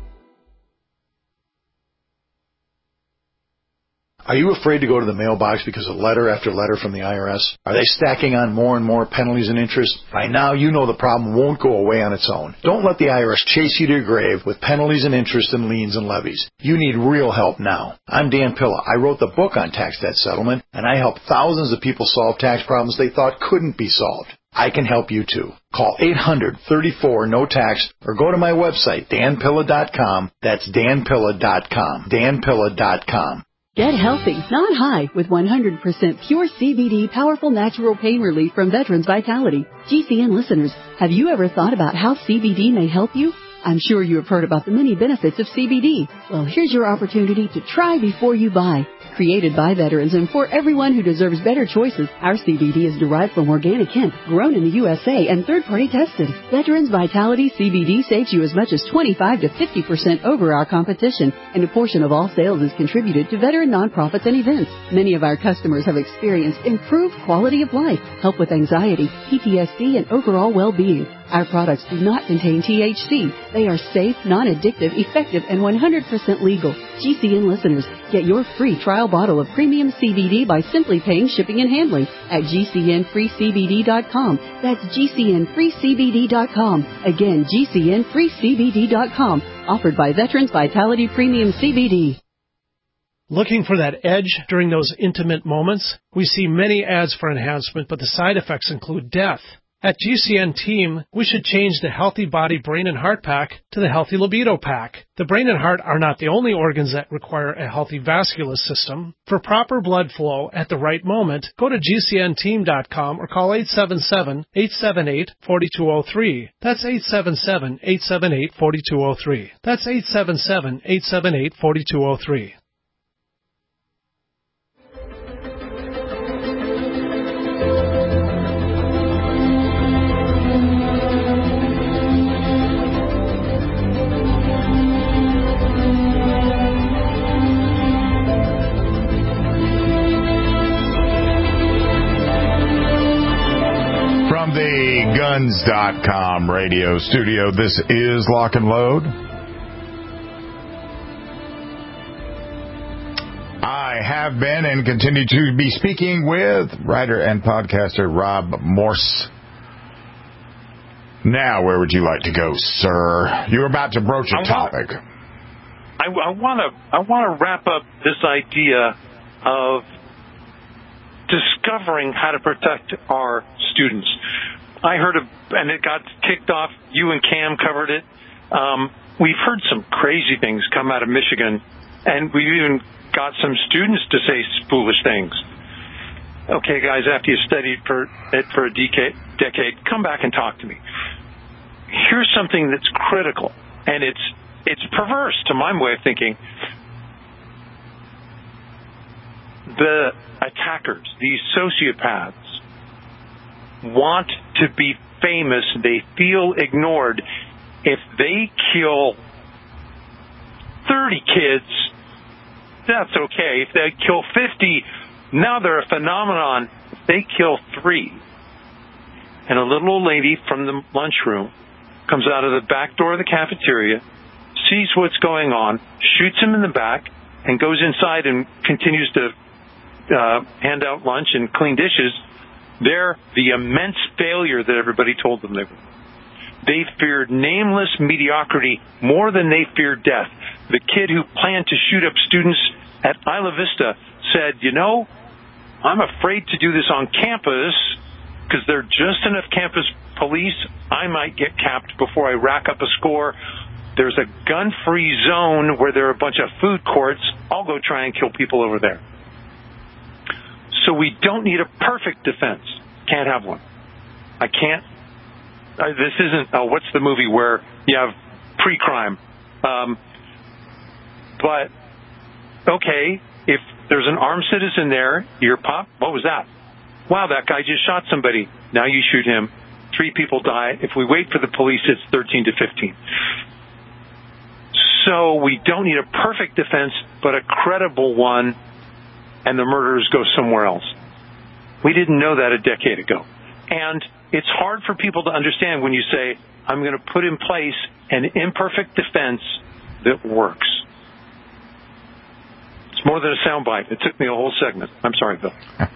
Speaker 16: Are you afraid to go to the mailbox because of letter after letter from the I R S? Are they stacking on more and more penalties and interest? By now, you know the problem won't go away on its own. Don't let the I R S chase you to your grave with penalties and interest and liens and levies. You need real help now. I'm Dan Pilla. I wrote the book on tax debt settlement, and I help thousands of people solve tax problems they thought couldn't be solved. I can help you too. Call eight hundred, thirty-four, no tax or go to my website, dan pilla dot com. That's dan pilla dot com. dan pilla dot com.
Speaker 17: Get healthy, not high, with one hundred percent pure C B D powerful natural pain relief from Veterans Vitality. G C N listeners, have you ever thought about how C B D may help you? I'm sure you have heard about the many benefits of C B D. Well, here's your opportunity to try before you buy. Created by veterans and for everyone who deserves better choices, our C B D is derived from organic hemp, grown in the U S A and third-party tested. Veterans Vitality C B D saves you as much as twenty-five to fifty percent over our competition, and a portion of all sales is contributed to veteran nonprofits and events. Many of our customers have experienced improved quality of life, help with anxiety, P T S D, and overall well-being. Our products do not contain T H C. They are safe, non-addictive, effective, and one hundred percent legal. G C N listeners, get your free trial bottle of premium C B D by simply paying shipping and handling at G C N free C B D dot com. That's G C N free C B D dot com. Again, G C N free C B D dot com. Offered by Veterans Vitality Premium C B D.
Speaker 11: Looking for that edge during those intimate moments? We see many ads for enhancement, but the side effects include death. At G C N Team, we should change the Healthy Body, Brain, and Heart Pack to the Healthy Libido Pack. The brain and heart are not the only organs that require a healthy vascular system. For proper blood flow at the right moment, go to G C N team dot com or call eight seven seven, eight seven eight, four two zero three. That's eight seven seven, eight seven eight, four two zero three. That's eight seven seven, eight seven eight, four two zero three.
Speaker 4: From the guns dot com radio studio, this is Lock and Load. I have been and continue to be speaking with writer and podcaster Rob Morse. Now, where would you like to go, sir? You're about to broach a topic.
Speaker 5: I want to I want to wrap up this idea of discovering how to protect our students. I heard, of, and it got kicked off, you and Cam covered it. Um, we've heard some crazy things come out of Michigan, and we've even got some students to say foolish things. Okay, guys, after you've studied for it for a decade, decade, come back and talk to me. Here's something that's critical, and it's it's perverse to my way of thinking. The attackers, these sociopaths, want to be famous. They feel ignored. If they kill thirty kids, that's okay. If they kill fifty, now they're a phenomenon. If they kill three, and a little old lady from the lunchroom comes out of the back door of the cafeteria, sees what's going on, shoots him in the back, and goes inside and continues to uh, hand out lunch and clean dishes, they're the immense failure that everybody told them they were. They feared nameless mediocrity more than they feared death. The kid who planned to shoot up students at Isla Vista said, you know, I'm afraid to do this on campus because there are just enough campus police. I might get capped before I rack up a score. There's a gun-free zone where there are a bunch of food courts. I'll go try and kill people over there. So we don't need a perfect defense. Can't have one. I can't. Uh, this isn't, oh, what's the movie where you have pre-crime? Um, but, okay, if there's an armed citizen there, you're pop, what was that? Wow, that guy just shot somebody. Now you shoot him. Three people die. If we wait for the police, it's thirteen to fifteen. So we don't need a perfect defense, but a credible one, and the murderers go somewhere else. We didn't know that a decade ago. And it's hard for people to understand when you say, I'm going to put in place an imperfect defense that works. It's more than a soundbite. It took me a whole segment. I'm sorry, Bill.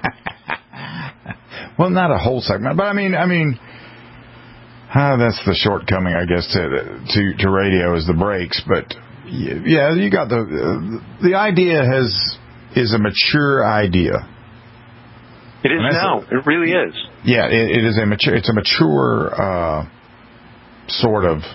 Speaker 4: Well, not a whole segment, but I mean, I mean, uh, that's the shortcoming, I guess, to to, to radio is the breaks. But yeah, you got the uh, the idea has is a mature idea.
Speaker 5: It is now. A, it really is.
Speaker 4: Yeah, it, it is a mature. It's a mature uh, sort of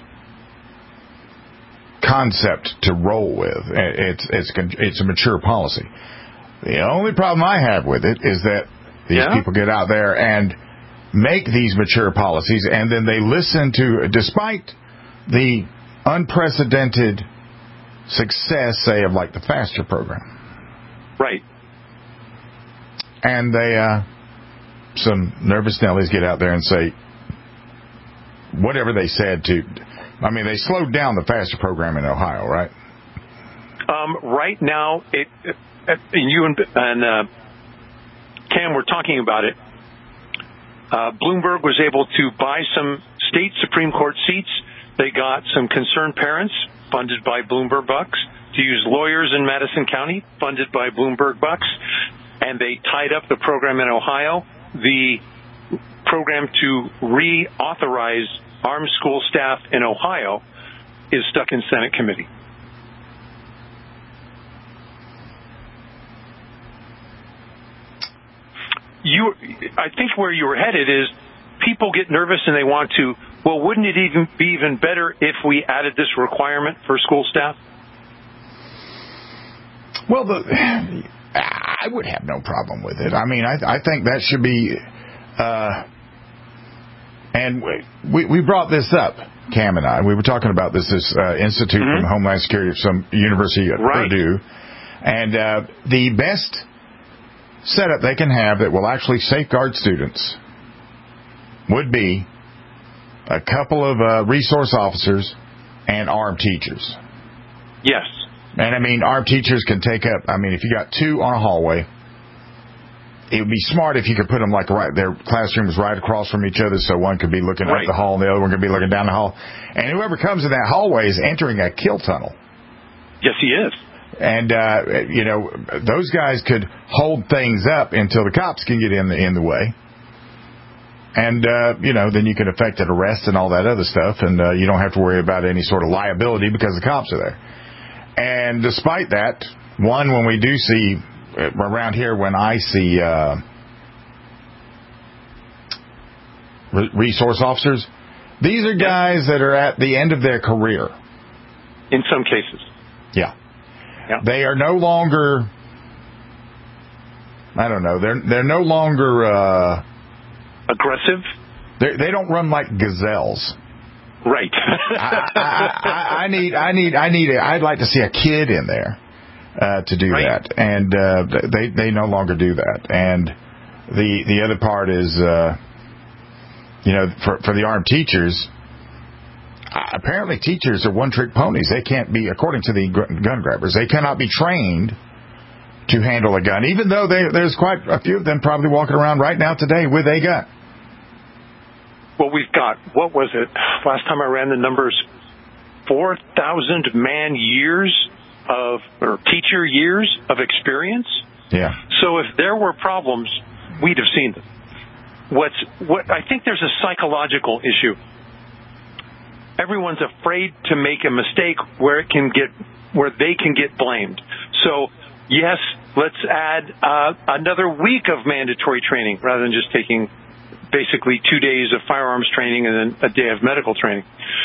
Speaker 4: concept to roll with. It's it's it's a mature policy. The only problem I have with it is that these yeah. people get out there and make these mature policies, and then they listen to, despite the unprecedented success, say, of like the FASTER program.
Speaker 5: Right.
Speaker 4: And they, uh, some nervous Nellies get out there and say whatever they said to, I mean, they slowed down the FASTA program in Ohio, right?
Speaker 5: Um, right now, it, it, it you and, and uh, Cam were talking about it. Uh, Bloomberg was able to buy some state Supreme Court seats. They got some concerned parents, funded by Bloomberg bucks, to use lawyers in Madison County, funded by Bloomberg bucks, and they tied up the program in Ohio. The program to reauthorize armed school staff in Ohio is stuck in Senate committee. You, I think where you were headed is people get nervous and they want to, well, wouldn't it even be even better if we added this requirement for school staff?
Speaker 4: Well, the, I would have no problem with it. I mean, I, I think that should be, uh, and we, we brought this up, Cam and I. We were talking about this, this uh, Institute mm-hmm. from Homeland Security of some university at right. Purdue. And uh, the best setup they can have that will actually safeguard students would be a couple of uh, resource officers and armed teachers.
Speaker 5: Yes.
Speaker 4: And, I mean, armed teachers can take up, I mean, if you got two on a hallway, it would be smart if you could put them like right, their classrooms right across from each other so one could be looking right. up the hall and the other one could be looking down the hall. And whoever comes in that hallway is entering a kill tunnel.
Speaker 5: Yes, he is.
Speaker 4: And, uh, you know, those guys could hold things up until the cops can get in the, in the way. And, uh, you know, then you can effect an arrest and all that other stuff, and uh, you don't have to worry about any sort of liability because the cops are there. And despite that, one, when we do see, around here, when I see uh, resource officers, these are guys that are at the end of their career.
Speaker 5: In some cases.
Speaker 4: Yeah.
Speaker 5: Yeah.
Speaker 4: They are no longer, I don't know, they're they're no longer uh,
Speaker 5: aggressive.
Speaker 4: They don't run like gazelles.
Speaker 5: Right.
Speaker 4: I, I, I, I need I need I need a, I'd like to see a kid in there uh, to do right. that, and uh, they they no longer do that. And the the other part is, uh, you know, for for the armed teachers. Apparently, teachers are one-trick ponies. They can't be, according to the gun grabbers, they cannot be trained to handle a gun, even though they, there's quite a few of them probably walking around right now today with a gun.
Speaker 5: Well, we've got, what was it? Last time I ran the numbers, four thousand man years of, or teacher years of experience.
Speaker 4: Yeah.
Speaker 5: So if there were problems, we'd have seen them. What's, what, I think there's a psychological issue. Everyone's afraid to make a mistake where it can get, where they can get blamed. So, yes, let's add uh, another week of mandatory training rather than just taking basically two days of firearms training and then a day of medical training.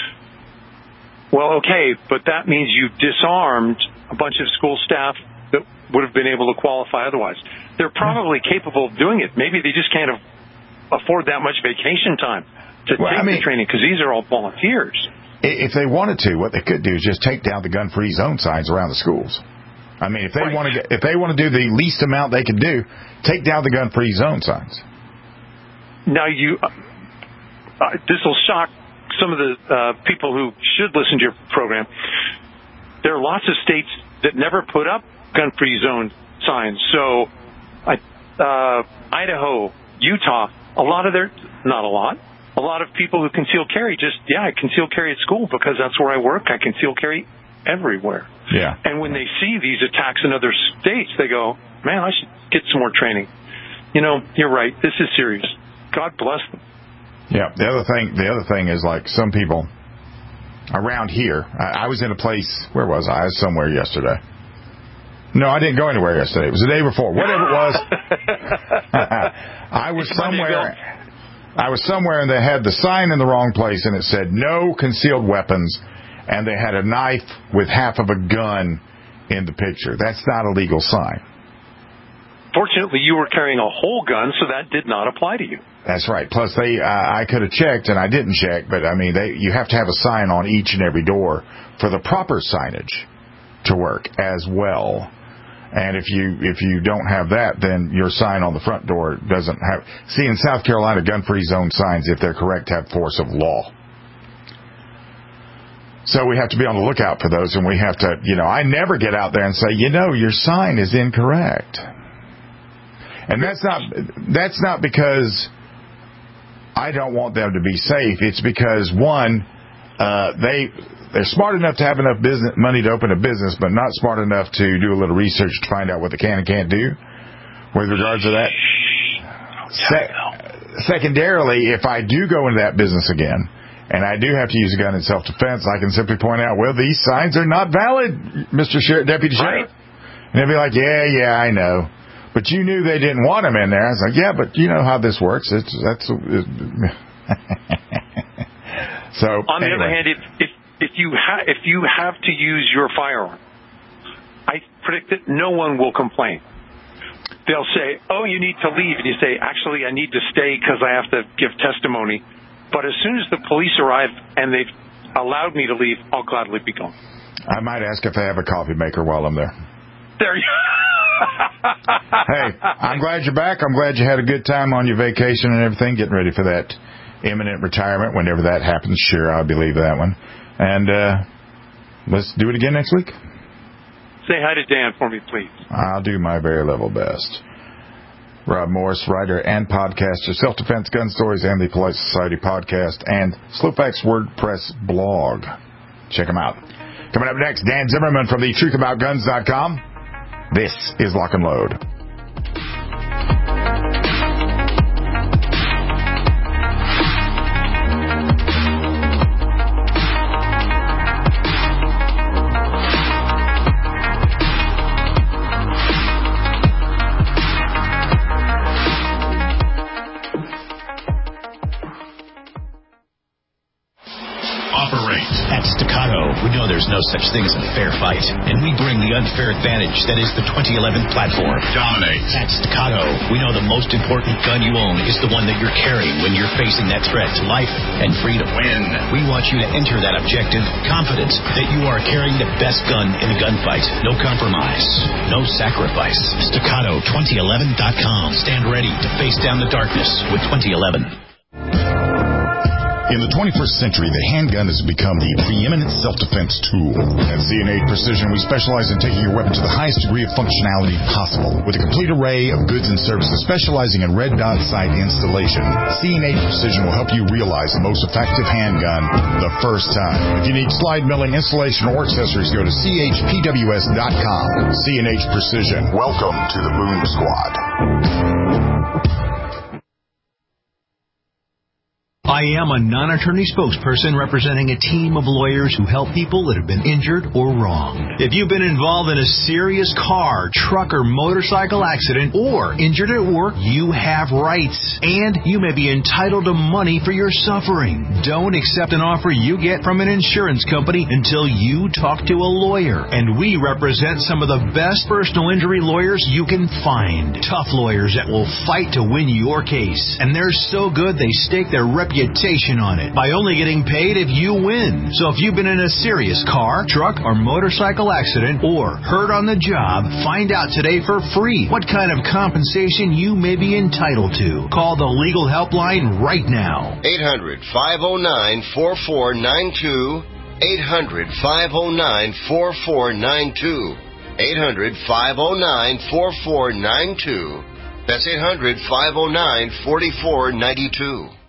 Speaker 5: Well, okay, but that means you've disarmed a bunch of school staff that would have been able to qualify otherwise. They're probably capable of doing it. Maybe they just can't afford that much vacation time to well, take I mean, the training, because these are all volunteers.
Speaker 4: If they wanted to, what they could do is just take down the gun-free zone signs around the schools. I mean, if they right. want to, if they want to do the least amount they can do, take down the gun-free zone signs.
Speaker 5: Now, you, uh, uh, this will shock some of the uh, people who should listen to your program. There are lots of states that never put up gun-free zone signs. So, uh, Idaho, Utah, a lot of their, not a lot. A lot of people who conceal carry just, yeah, I conceal carry at school because that's where I work. I conceal carry everywhere.
Speaker 4: Yeah.
Speaker 5: And when they see these attacks in other states, they go, man, I should get some more training. You know, you're right. This is serious. God bless them.
Speaker 4: Yeah. The other thing, the other thing is, like, some people around here, I, I was in a place, where was I? I was somewhere yesterday. No, I didn't go anywhere yesterday. It was the day before. Whatever it was. I was somewhere. I was somewhere and they had the sign in the wrong place and it said no concealed weapons, and they had a knife with half of a gun in the picture. That's not a legal sign.
Speaker 5: Fortunately, you were carrying a whole gun, so that did not apply to you.
Speaker 4: That's right. Plus, they uh, I could have checked, and I didn't check, but I mean, they you have to have a sign on each and every door for the proper signage to work as well. And if you if you don't have that, then your sign on the front door doesn't have. See, in South Carolina, gun-free zone signs, if they're correct, have force of law. So we have to be on the lookout for those, and we have to, you know, I never get out there and say, you know, your sign is incorrect. And that's not that's not because I don't want them to be safe. It's because, one, uh, they, they're smart enough to have enough business money to open a business, but not smart enough to do a little research to find out what they can and can't do with regards to that. Se- secondarily, if I do go into that business again, and I do have to use a gun in self-defense, I can simply point out, well, these signs are not valid, Mister Sheriff, Deputy Sheriff. And they'll be like, yeah, yeah, I know. But you knew they didn't want them in there. I was like, yeah, but you know how this works. It's that's. It, so
Speaker 5: on the
Speaker 4: anyway.
Speaker 5: other hand, if if if you ha- if you have to use your firearm, I predict that no one will complain. They'll say, "Oh, you need to leave," and you say, "Actually, I need to stay because I have to give testimony." But as soon as the police arrive and they've allowed me to leave, I'll gladly be gone.
Speaker 4: I might ask if they have a coffee maker while I'm there.
Speaker 5: There you
Speaker 4: Hey, I'm glad you're back. I'm glad you had a good time on your vacation and everything, getting ready for that imminent retirement whenever that happens. Sure, I believe that one. And uh, let's do it again next week.
Speaker 5: Say hi to Dan for me, please.
Speaker 4: I'll do my very level best. Rob Morris, writer and podcaster, Self-Defense Gun Stories and the Polite Society podcast, and Slowfax WordPress blog. Check them out. Coming up next, Dan Zimmerman from the truth about guns dot com. This is Lock and Load.
Speaker 3: At Staccato, we know there's no such thing as a fair fight, and we bring the unfair advantage that is the twenty eleven platform. Dominate. At Staccato, we know the most important gun you own is the one that you're carrying when you're facing that threat to life and freedom. Win. We want you to enter that objective confident that you are carrying the best gun in the gunfight. No compromise. No sacrifice. Staccato twenty eleven dot com. Stand ready to face down the darkness with twenty eleven.
Speaker 6: In the twenty-first century, the handgun has become the preeminent self-defense tool. At C and H Precision, we specialize in taking your weapon to the highest degree of functionality possible. With a complete array of goods and services specializing in red dot sight installation, C and H Precision will help you realize the most effective handgun the first time. If you need slide milling, installation, or accessories, go to C H P W S dot com. C and H Precision. Welcome to the Boom Squad.
Speaker 9: I am a non-attorney spokesperson representing a team of lawyers who help people that have been injured or wronged. If you've been involved in a serious car, truck, or motorcycle accident or injured at work, you have rights, and you may be entitled to money for your suffering. Don't accept an offer you get from an insurance company until you talk to a lawyer, and we represent some of the best personal injury lawyers you can find. Tough lawyers that will fight to win your case, and they're so good they stake their reputation on it by only getting paid if you win. So if you've been in a serious car, truck, or motorcycle accident or hurt on the job, find out today for free what kind of compensation you may be entitled to. Call the legal helpline right now.
Speaker 10: eight hundred, five oh nine, four four nine two. eight hundred, five oh nine, four four nine two. eight hundred, five oh nine, four four nine two. That's eight hundred, five oh nine, four four nine two.